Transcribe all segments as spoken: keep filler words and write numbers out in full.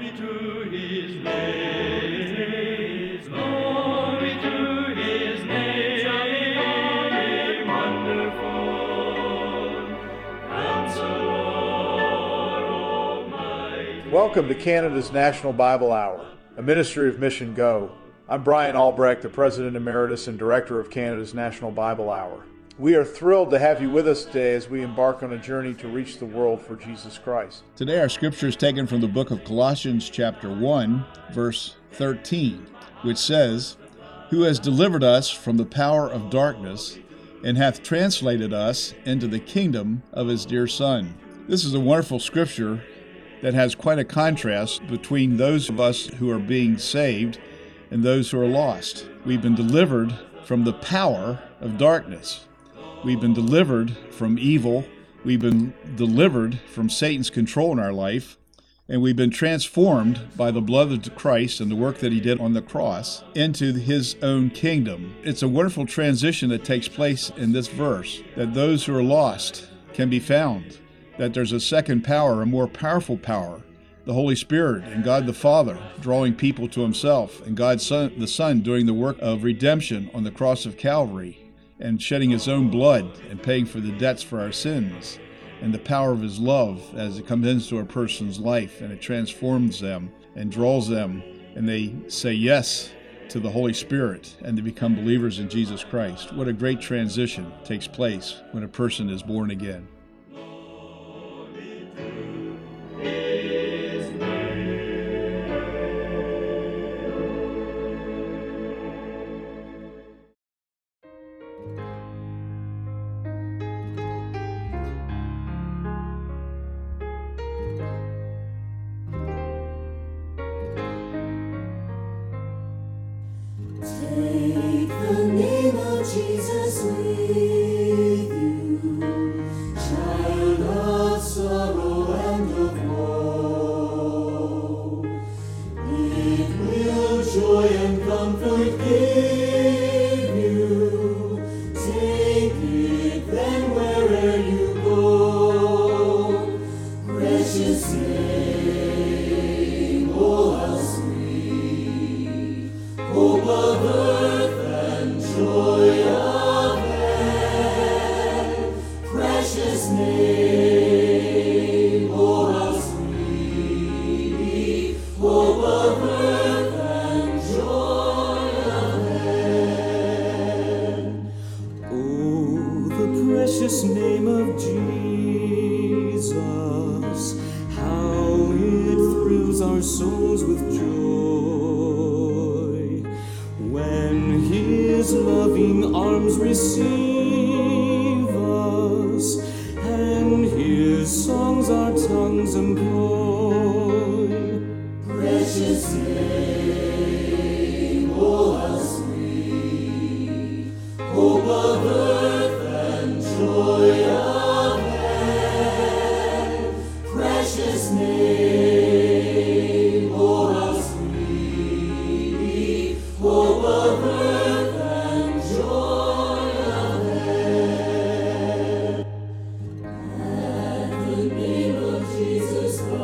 Glory to his name. Glory to his name. Wonderful Counselor Almighty. Welcome to Canada's National Bible Hour, a ministry of Mission Go. I'm Brian Albrecht, the President Emeritus and Director of Canada's National Bible Hour. We are thrilled to have you with us today as we embark on a journey to reach the world for Jesus Christ. Today our scripture is taken from the book of Colossians chapter one, verse thirteen, which says, "Who has delivered us from the power of darkness and hath translated us into the kingdom of his dear Son." This is a wonderful scripture that has quite a contrast between those of us who are being saved and those who are lost. We've been delivered from the power of darkness. We've been delivered from evil. We've been delivered from Satan's control in our life. And we've been transformed by the blood of Christ and the work that he did on the cross into his own kingdom. It's a wonderful transition that takes place in this verse, that those who are lost can be found, that there's a second power, a more powerful power, the Holy Spirit and God the Father drawing people to himself, and God Son, the Son doing the work of redemption on the cross of Calvary and shedding his own blood and paying for the debts for our sins, and the power of his love as it comes into a person's life and it transforms them and draws them, and they say yes to the Holy Spirit and they become believers in Jesus Christ. What a great transition takes place when a person is born again. Take the name of Jesus with you, child of sorrow and of woe. It will joy and comfort give you. Take it then where'er you go. Precious name, oh how sweet, hope of earth and joy of heaven. Precious name, oh how sweet, hope of earth and joy of heaven. Oh, the precious name of Jesus, how it thrills our souls with joy when his loving arms receive us, and his songs our tongues employ. Precious name, oh how sweet, hope of earth and joy of heaven. Precious name, oh how sweet, hope of earth and joy of heaven. At the name of Jesus Christ,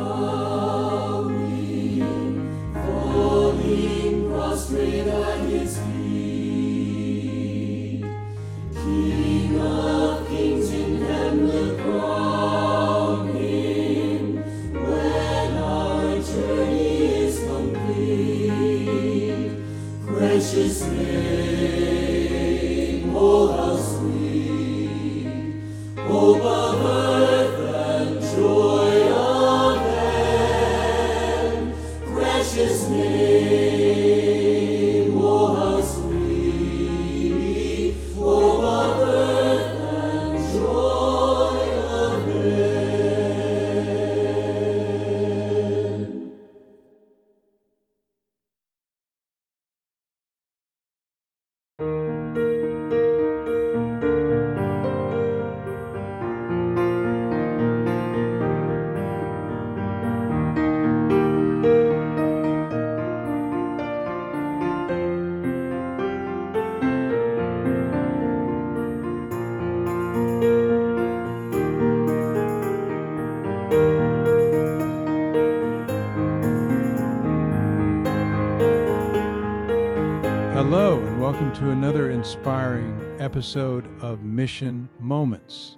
Hello, and welcome to another inspiring episode of Mission Moments.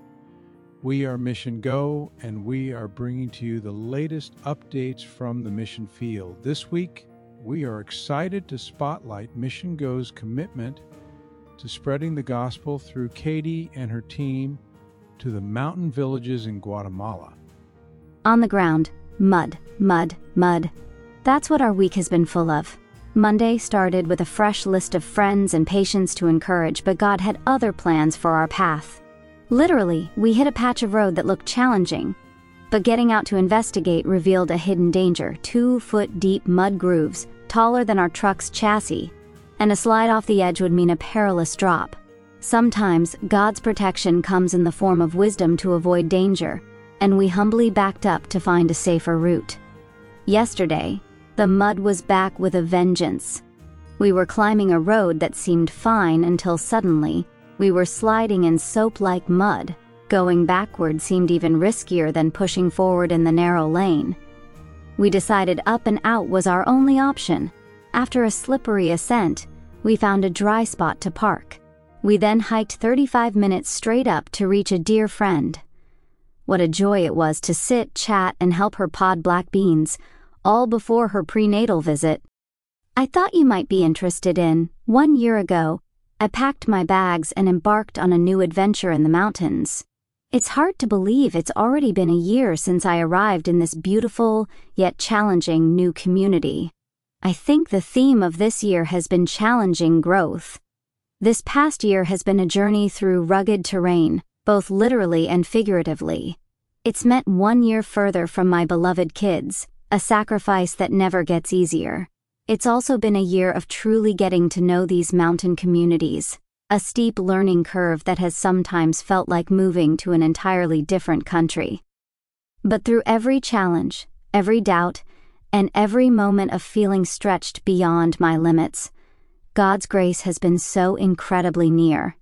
We are Mission Go, and we are bringing to you the latest updates from the mission field. This week, we are excited to spotlight Mission Go's commitment to spreading the gospel through Katie and her team to the mountain villages in Guatemala. On the ground, mud, mud, mud. That's what our week has been full of. Monday started with a fresh list of friends and patients to encourage, but God had other plans for our path. Literally, we hit a patch of road that looked challenging, but getting out to investigate revealed a hidden danger: two-foot-deep mud grooves, taller than our truck's chassis, and a slide off the edge would mean a perilous drop. Sometimes, God's protection comes in the form of wisdom to avoid danger, and we humbly backed up to find a safer route. Yesterday, the mud was back with a vengeance. We were climbing a road that seemed fine until suddenly, we were sliding in soap-like mud. Going backward seemed even riskier than pushing forward in the narrow lane. We decided up and out was our only option. After a slippery ascent, we found a dry spot to park. We then hiked thirty-five minutes straight up to reach a dear friend. What a joy it was to sit, chat, and help her pod black beans, all before her prenatal visit. I thought you might be interested in, one year ago, I packed my bags and embarked on a new adventure in the mountains. It's hard to believe it's already been a year since I arrived in this beautiful, yet challenging new community. I think the theme of this year has been challenging growth. This past year has been a journey through rugged terrain, both literally and figuratively. It's meant one year further from my beloved kids, a sacrifice that never gets easier. It's also been a year of truly getting to know these mountain communities, a steep learning curve that has sometimes felt like moving to an entirely different country. But through every challenge, every doubt, and every moment of feeling stretched beyond my limits, God's grace has been so incredibly near.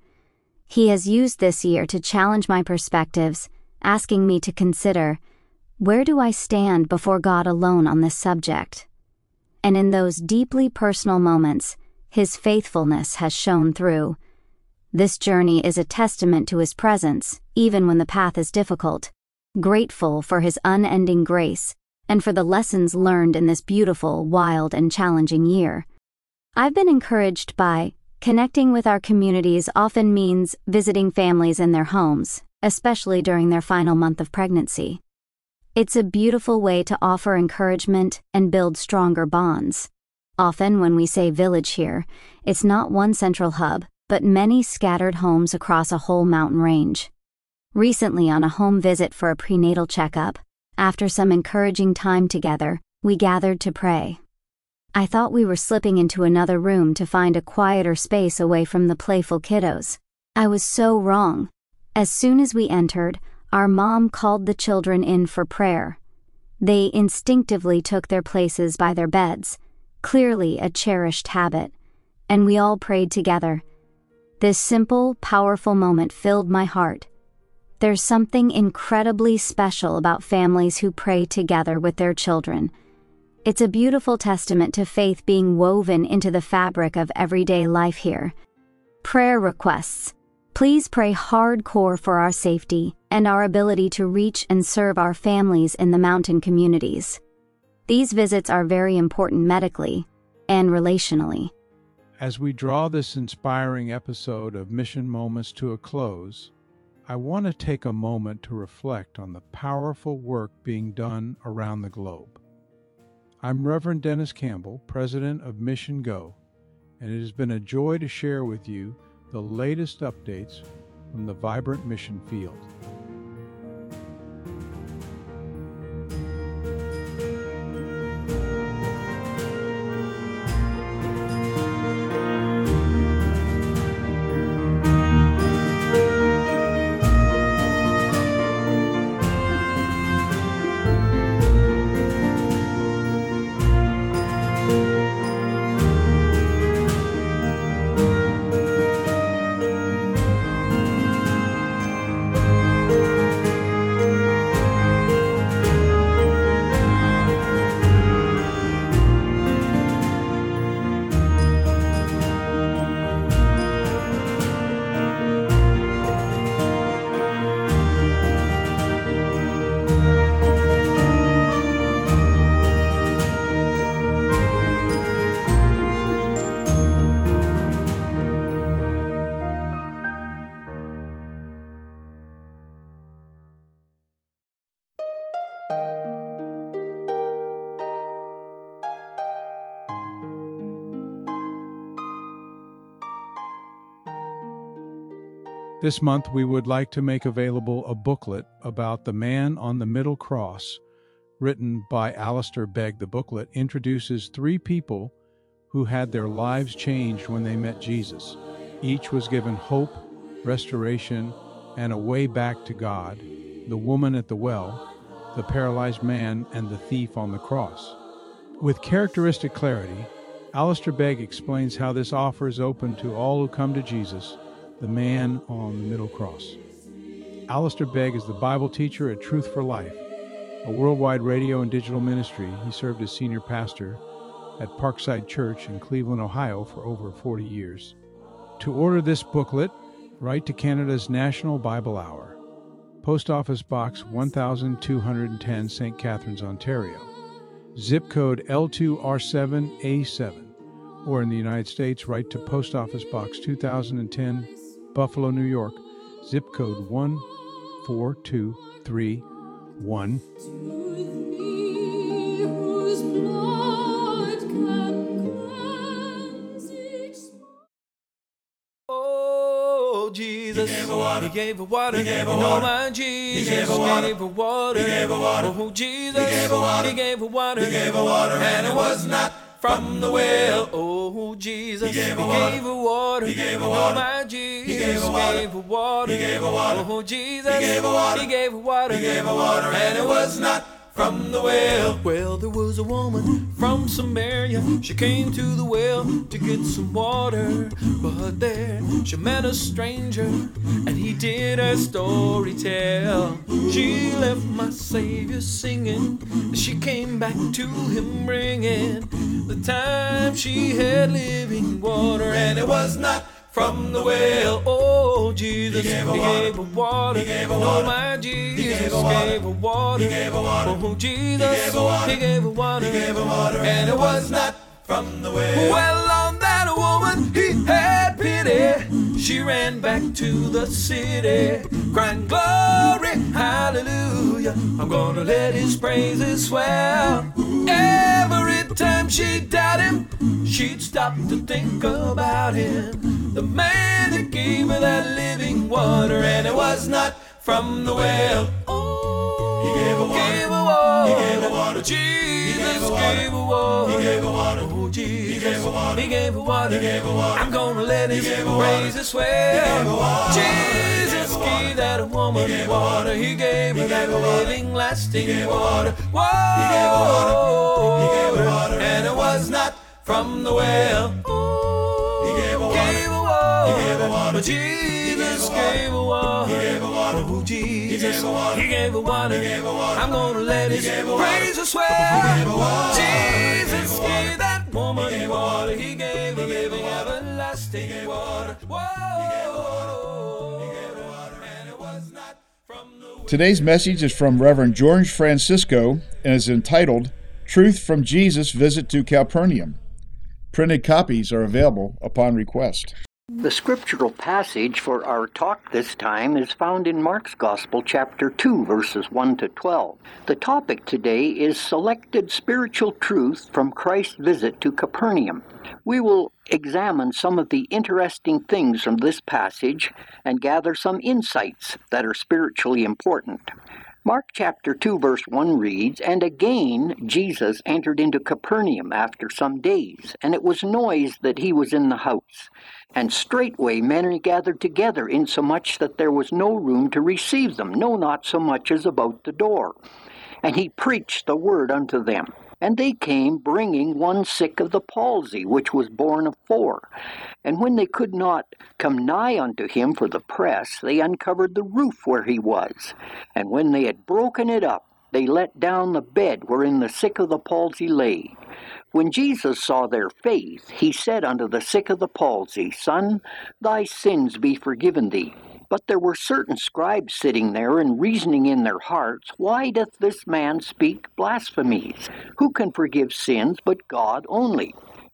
He has used this year to challenge my perspectives, asking me to consider, where do I stand before God alone on this subject? And in those deeply personal moments, His faithfulness has shone through. This journey is a testament to His presence, even when the path is difficult, grateful for His unending grace, and for the lessons learned in this beautiful, wild, and challenging year. I've been encouraged by connecting with our communities often means visiting families in their homes, especially during their final month of pregnancy. It's a beautiful way to offer encouragement and build stronger bonds. Often when we say village here, it's not one central hub, but many scattered homes across a whole mountain range. Recently, on a home visit for a prenatal checkup, after some encouraging time together, we gathered to pray. I thought we were slipping into another room to find a quieter space away from the playful kiddos. I was so wrong. As soon as we entered, our mom called the children in for prayer. They instinctively took their places by their beds, clearly a cherished habit, and we all prayed together. This simple, powerful moment filled my heart. There's something incredibly special about families who pray together with their children. It's a beautiful testament to faith being woven into the fabric of everyday life here. Prayer requests. Please pray hardcore for our safety and our ability to reach and serve our families in the mountain communities. These visits are very important medically and relationally. As we draw this inspiring episode of Mission Moments to a close, I want to take a moment to reflect on the powerful work being done around the globe. I'm Reverend Dennis Campbell, President of Mission Go, and it has been a joy to share with you the latest updates from the vibrant mission field. This month, we would like to make available a booklet about the man on the middle cross, written by Alistair Begg. The booklet introduces three people who had their lives changed when they met Jesus. Each was given hope, restoration, and a way back to God: the woman at the well, the paralyzed man, and the thief on the cross. With characteristic clarity, Alistair Begg explains how this offer is open to all who come to Jesus, the man on the middle cross. Alistair Begg is the Bible teacher at Truth for Life, a worldwide radio and digital ministry. He served as senior pastor at Parkside Church in Cleveland, Ohio for over forty years. To order this booklet, write to Canada's National Bible Hour, Post Office Box one thousand two hundred ten, Saint Catharines, Ontario, zip code L two R seven A seven, or in the United States, write to Post Office Box two thousand ten, Buffalo, New York, zip code one four two three one. Oh, Jesus, He gave her water, He gave her water, He gave her water, my Jesus, He gave her water, He gave her water, He gave her water, oh, Jesus, He gave her water, He gave her water, He gave her water, and it was not from the well. Oh, Jesus, He gave her water, He gave her water, He gave her water, my Jesus, He gave her water, He gave her water, He gave her water, oh, Jesus, He gave her water, He gave her water, He gave her water, and it was not from the well. Well, there was a woman from Samaria. She came to the well to get some water, but there she met a stranger, and he did her story tell. She left my Savior singing, she came back to him bringing the time she had living water, and it was not from the well. Oh, Jesus, He gave her water, He gave her water, He gave her water, oh, my Jesus, He gave her water, He gave her water, oh, Jesus, He gave her water, He gave her water, He gave her water, and it was not from the well. Well, on that woman He had pity. She ran back to the city, crying, glory, hallelujah, I'm gonna let His praises swell. Every time she doubted Him, she'd stop to think about Him, the man that gave her that living water, and it was not from the well. Oh, He gave her water, gave her water, He gave her water, Jesus gave her water, He gave her water, oh, Jesus, He gave her water, He gave her water, He gave her water, I'm gonna let His praises swell. Jesus gave that woman water, He gave her that living, lasting water. Whoa, He gave her water, He gave her water, and it was not from the well. He gave her water, He gave her water, Jesus gave her water, He gave her water, oh, Jesus, He gave her water, I'm gonna let His praises swell. Jesus gave that woman water, He gave her living, everlasting water. Whoa, and it was not from the... Today's message is from Reverend George Francisco and is entitled Truth from Jesus Visit to Calpurnium. Printed copies are available upon request. The scriptural passage for our talk this time is found in Mark's Gospel, chapter two, verses one to twelve. The topic today is Selected Spiritual Truth from Christ's Visit to Capernaum. We will examine some of the interesting things from this passage and gather some insights that are spiritually important. Mark chapter two, verse one reads, And again Jesus entered into Capernaum after some days, and it was noised that he was in the house. And straightway many gathered together, insomuch that there was no room to receive them, no, not so much as about the door. And he preached the word unto them. And they came, bringing one sick of the palsy, which was borne of four. And when they could not come nigh unto him for the press, they uncovered the roof where he was. And when they had broken it up, they let down the bed wherein the sick of the palsy lay. When Jesus saw their faith, he said unto the sick of the palsy, Son, thy sins be forgiven thee. But there were certain scribes sitting there, and reasoning in their hearts, Why doth this man speak blasphemies? Who can forgive sins but God only?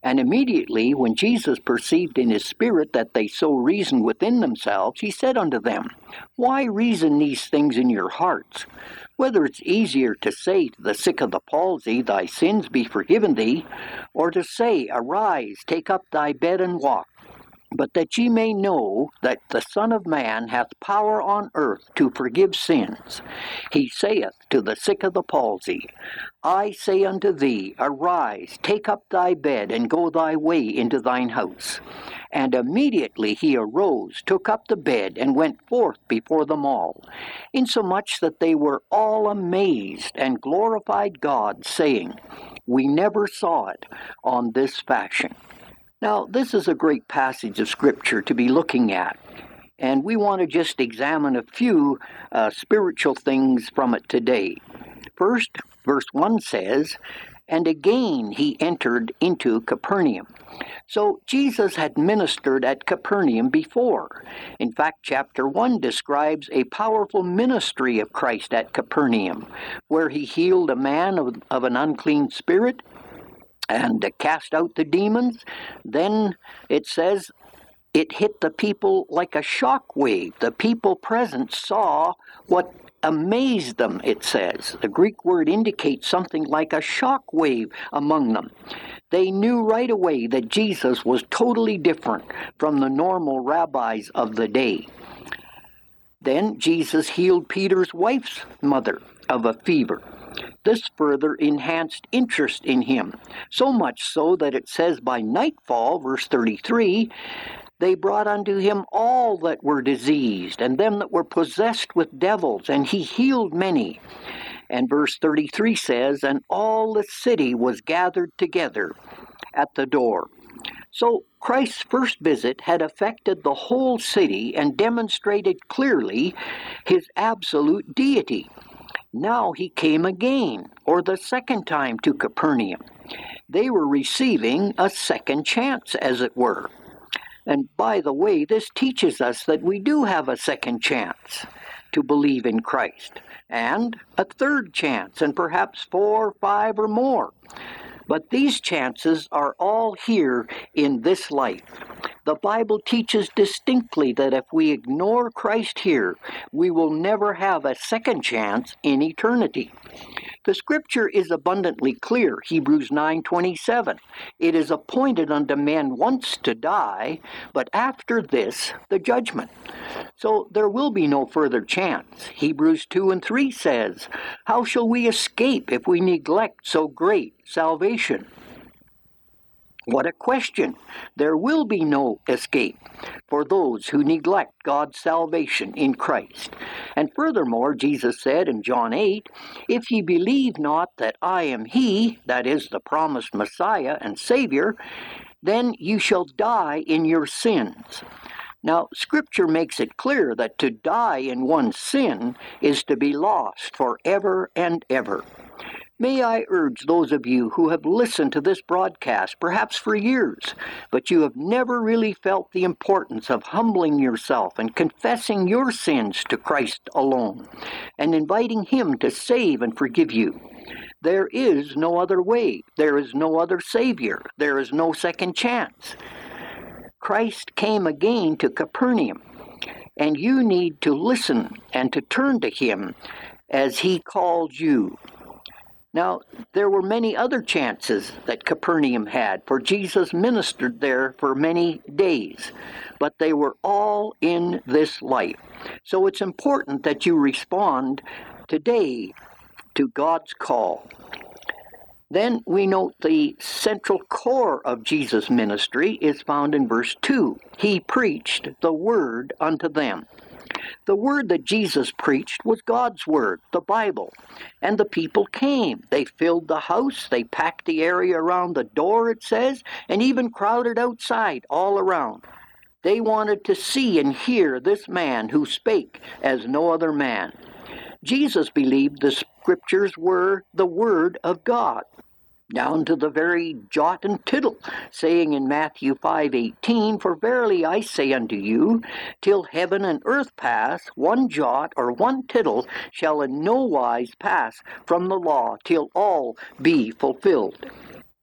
And immediately, when Jesus perceived in his spirit that they so reasoned within themselves, he said unto them, Why reason these things in your hearts? Whether it's easier to say to the sick of the palsy, Thy sins be forgiven thee, or to say, Arise, take up thy bed and walk. But that ye may know that the Son of Man hath power on earth to forgive sins, he saith to the sick of the palsy, I say unto thee, Arise, take up thy bed, and go thy way into thine house. And immediately he arose, took up the bed, and went forth before them all, insomuch that they were all amazed, and glorified God, saying, We never saw it on this fashion. Now, this is a great passage of Scripture to be looking at, and we want to just examine a few uh, spiritual things from it today. First, verse one says, And again he entered into Capernaum. So Jesus had ministered at Capernaum before. In fact, chapter one describes a powerful ministry of Christ at Capernaum, where he healed a man of, of an unclean spirit, and uh, cast out the demons. Then it says it hit the people like a shock wave. The people present saw what amazed them, it says. The Greek word indicates something like a shock wave among them. They knew right away that Jesus was totally different from the normal rabbis of the day. Then Jesus healed Peter's wife's mother of a fever. This further enhanced interest in him, so much so that it says by nightfall, verse thirty-three, they brought unto him all that were diseased, and them that were possessed with devils, and he healed many. And verse thirty-three says, And all the city was gathered together at the door. So Christ's first visit had affected the whole city and demonstrated clearly his absolute deity. Now he came again, or the second time, to Capernaum. They were receiving a second chance, as it were. And by the way, this teaches us that we do have a second chance to believe in Christ, and a third chance, and perhaps four, five, or more. But these chances are all here in this life. The Bible teaches distinctly that if we ignore Christ here, we will never have a second chance in eternity. The Scripture is abundantly clear, Hebrews nine twenty-seven. It is appointed unto men once to die, but after this, the judgment. So there will be no further chance. Hebrews two and three says, How shall we escape if we neglect so great salvation? What a question. There will be no escape for those who neglect God's salvation in Christ. And furthermore, Jesus said in John eight, If ye believe not that I am he, that is the promised Messiah and Savior, then you shall die in your sins. Now, Scripture makes it clear that to die in one's sin is to be lost forever and ever. May I urge those of you who have listened to this broadcast, perhaps for years, but you have never really felt the importance of humbling yourself and confessing your sins to Christ alone, and inviting Him to save and forgive you. There is no other way. There is no other Savior. There is no second chance. Christ came again to Capernaum, and you need to listen and to turn to Him as He called you. Now, there were many other chances that Capernaum had, for Jesus ministered there for many days, but they were all in this life. So it's important that you respond today to God's call. Then we note the central core of Jesus' ministry is found in verse two. He preached the word unto them. The word that Jesus preached was God's word, the Bible. And the people came. They filled the house. They packed the area around the door, it says, and even crowded outside all around. They wanted to see and hear this man who spake as no other man. Jesus believed the Scriptures were the word of God, down to the very jot and tittle, saying in Matthew five eighteen, For verily I say unto you, till heaven and earth pass, one jot or one tittle shall in no wise pass from the law, till all be fulfilled.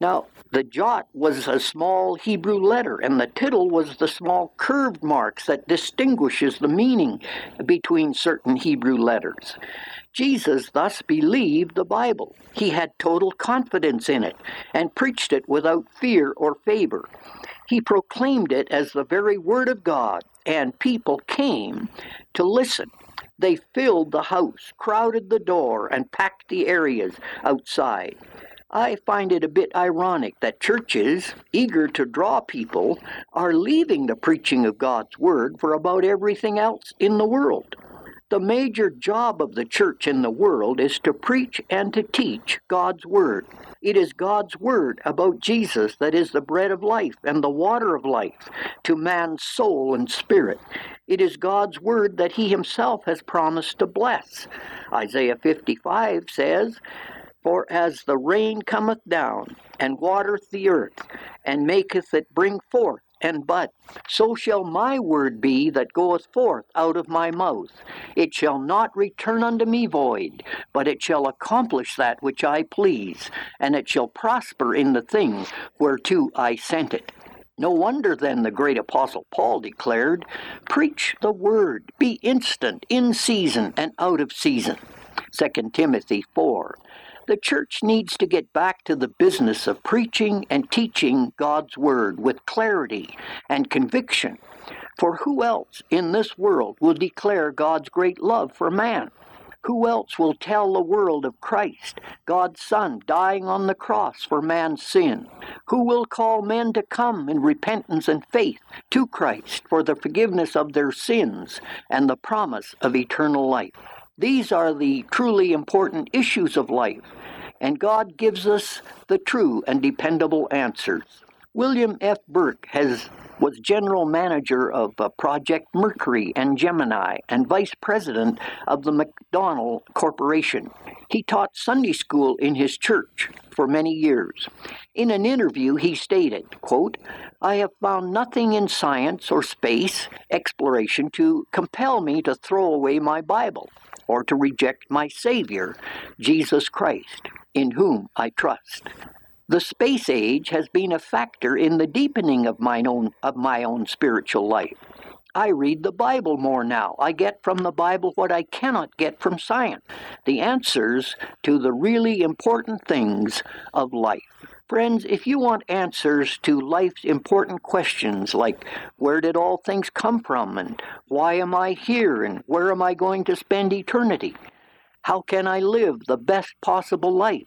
Now, the jot was a small Hebrew letter, and the tittle was the small curved marks that distinguishes the meaning between certain Hebrew letters. Jesus thus believed the Bible. He had total confidence in it and preached it without fear or favor. He proclaimed it as the very Word of God, and people came to listen. They filled the house, crowded the door, and packed the areas outside. I find it a bit ironic that churches, eager to draw people, are leaving the preaching of God's Word for about everything else in the world. The major job of the church in the world is to preach and to teach God's Word. It is God's Word about Jesus that is the bread of life and the water of life to man's soul and spirit. It is God's Word that He Himself has promised to bless. Isaiah fifty-five says, "For as the rain cometh down, and watereth the earth, and maketh it bring forth and bud, so shall my word be that goeth forth out of my mouth. It shall not return unto me void, but it shall accomplish that which I please, and it shall prosper in the thing whereto I sent it." No wonder then the great apostle Paul declared, "Preach the word, be instant, in season and out of season." Second Timothy four. The church needs to get back to the business of preaching and teaching God's Word with clarity and conviction. For who else in this world will declare God's great love for man? Who else will tell the world of Christ, God's Son, dying on the cross for man's sin? Who will call men to come in repentance and faith to Christ for the forgiveness of their sins and the promise of eternal life? These are the truly important issues of life, and God gives us the true and dependable answers. William F. Burke has, was general manager of uh, Project Mercury and Gemini and vice president of the McDonald Corporation. He taught Sunday school in his church for many years. In an interview, he stated, quote, "I have found nothing in science or space exploration to compel me to throw away my Bible or to reject my Savior, Jesus Christ, in whom I trust. The space age has been a factor in the deepening of my own, of my own spiritual life. I read the Bible more now. I get from the Bible what I cannot get from science, the answers to the really important things of life." Friends, if you want answers to life's important questions like where did all things come from and why am I here and where am I going to spend eternity? How can I live the best possible life?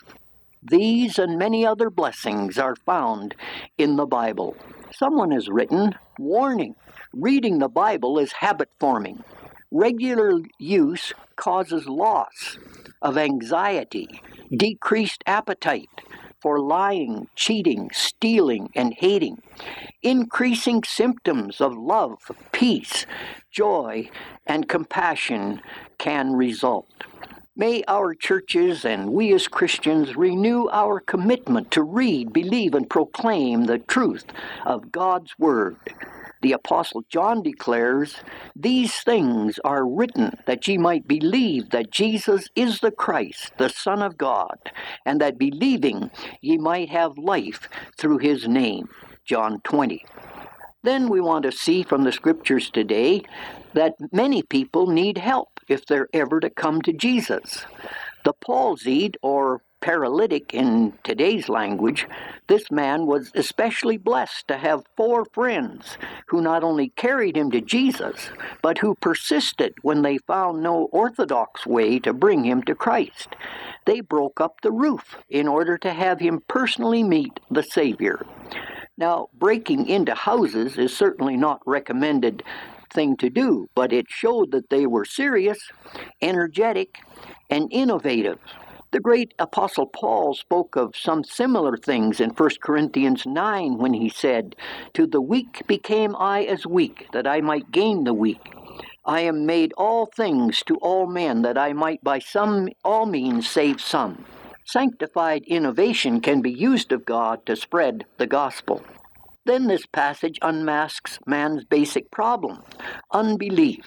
These and many other blessings are found in the Bible. Someone has written, "Warning, reading the Bible is habit forming. Regular use causes loss of anxiety, decreased appetite for lying, cheating, stealing, and hating, increasing symptoms of love, peace, joy, and compassion can result." May our churches and we as Christians renew our commitment to read, believe, and proclaim the truth of God's Word. The Apostle John declares, "These things are written that ye might believe that Jesus is the Christ, the Son of God, and that believing ye might have life through his name." John twenty. Then we want to see from the Scriptures today that many people need help if they're ever to come to Jesus. The palsied, or paralytic in today's language, this man was especially blessed to have four friends who not only carried him to Jesus, but who persisted when they found no orthodox way to bring him to Christ. They broke up the roof in order to have him personally meet the Savior. Now, breaking into houses is certainly not recommended thing to do, but it showed that they were serious, energetic, and innovative. The great Apostle Paul spoke of some similar things in First Corinthians nine when he said, "To the weak became I as weak, that I might gain the weak. I am made all things to all men, that I might by some all means save some." Sanctified innovation can be used of God to spread the gospel. Then this passage unmasks man's basic problem, unbelief.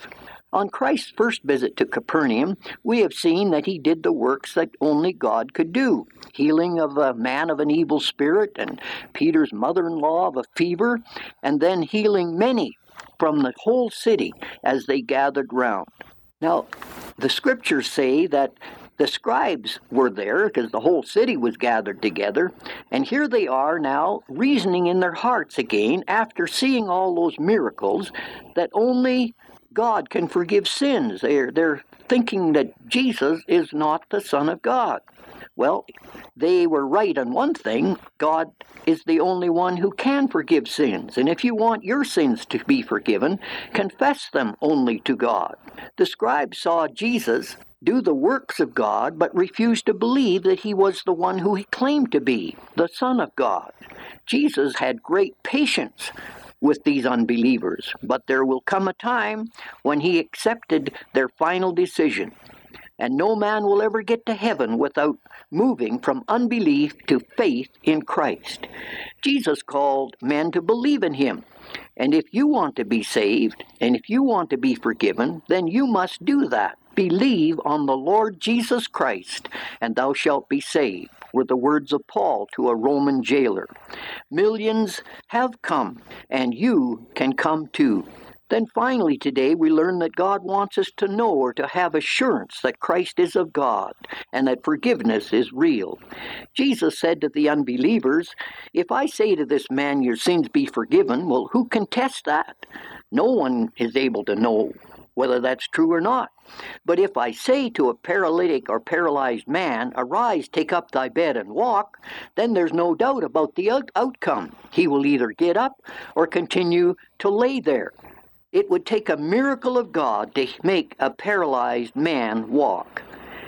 On Christ's first visit to Capernaum, we have seen that he did the works that only God could do. Healing of a man of an evil spirit, and Peter's mother-in-law of a fever, and then healing many from the whole city as they gathered round. Now, the scriptures say that the scribes were there because the whole city was gathered together, and here they are now reasoning in their hearts again after seeing all those miracles that only God can forgive sins. They're, they're thinking that Jesus is not the Son of God. Well, they were right on one thing. God is the only one who can forgive sins. And if you want your sins to be forgiven, confess them only to God. The scribes saw Jesus do the works of God, but refused to believe that he was the one who he claimed to be, the Son of God. Jesus had great patience with these unbelievers, but there will come a time when he accepted their final decision. And no man will ever get to heaven without moving from unbelief to faith in Christ. Jesus called men to believe in him. And if you want to be saved, and if you want to be forgiven, then you must do that. Believe on the Lord Jesus Christ, and thou shalt be saved, were the words of Paul to a Roman jailer. Millions have come, and you can come too. Then finally today we learn that God wants us to know or to have assurance that Christ is of God and that forgiveness is real. Jesus said to the unbelievers, if I say to this man, your sins be forgiven, well, who can test that? No one is able to know whether that's true or not. But if I say to a paralytic or paralyzed man, arise, take up thy bed and walk, then there's no doubt about the out- outcome. He will either get up or continue to lay there. It would take a miracle of God to make a paralyzed man walk.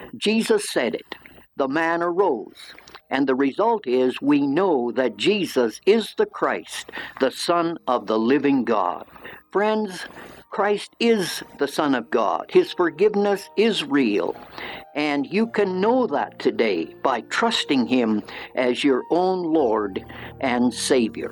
Jesus said it. The man arose. And the result is we know that Jesus is the Christ, the Son of the living God. Friends, Christ is the Son of God. His forgiveness is real. And you can know that today by trusting him as your own Lord and Savior.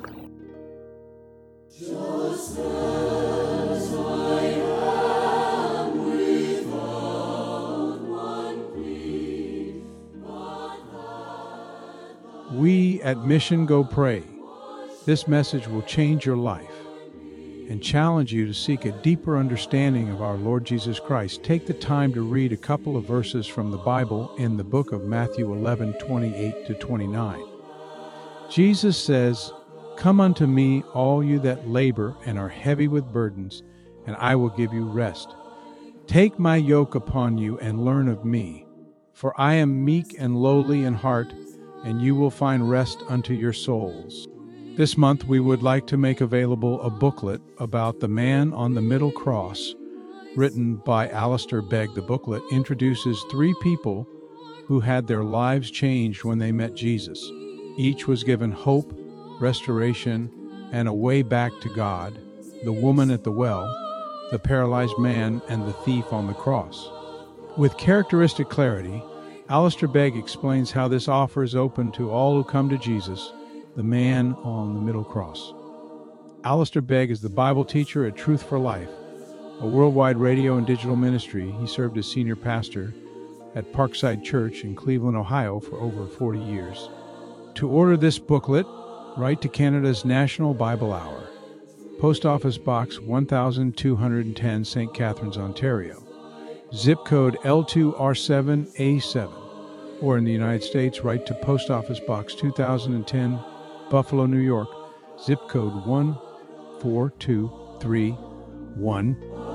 Just as I am without one plea, but that We at Mission Go Pray. This message will change your life and challenge you to seek a deeper understanding of our Lord Jesus Christ. Take the time to read a couple of verses from the Bible in the book of Matthew eleven, twenty-eight to twenty-nine. Jesus says, come unto me, all you that labor and are heavy with burdens, and I will give you rest. Take my yoke upon you and learn of me, for I am meek and lowly in heart, and you will find rest unto your souls. This month we would like to make available a booklet about the man on the middle cross, written by Alistair Begg. The booklet introduces three people who had their lives changed when they met Jesus. Each was given hope, restoration, and a way back to God: the woman at the well, the paralyzed man, and the thief on the cross. With characteristic clarity, Alistair Begg explains how this offer is open to all who come to Jesus, the man on the middle cross. Alistair Begg is the Bible teacher at Truth for Life, a worldwide radio and digital ministry. He served as senior pastor at Parkside Church in Cleveland, Ohio for over forty years. To order this booklet, write to Canada's National Bible Hour, Post Office Box one thousand two hundred ten, Saint Catharines, Ontario. Zip code L two R seven A seven. Or in the United States, write to Post Office Box two thousand ten, Buffalo, New York, zip code one four two three one.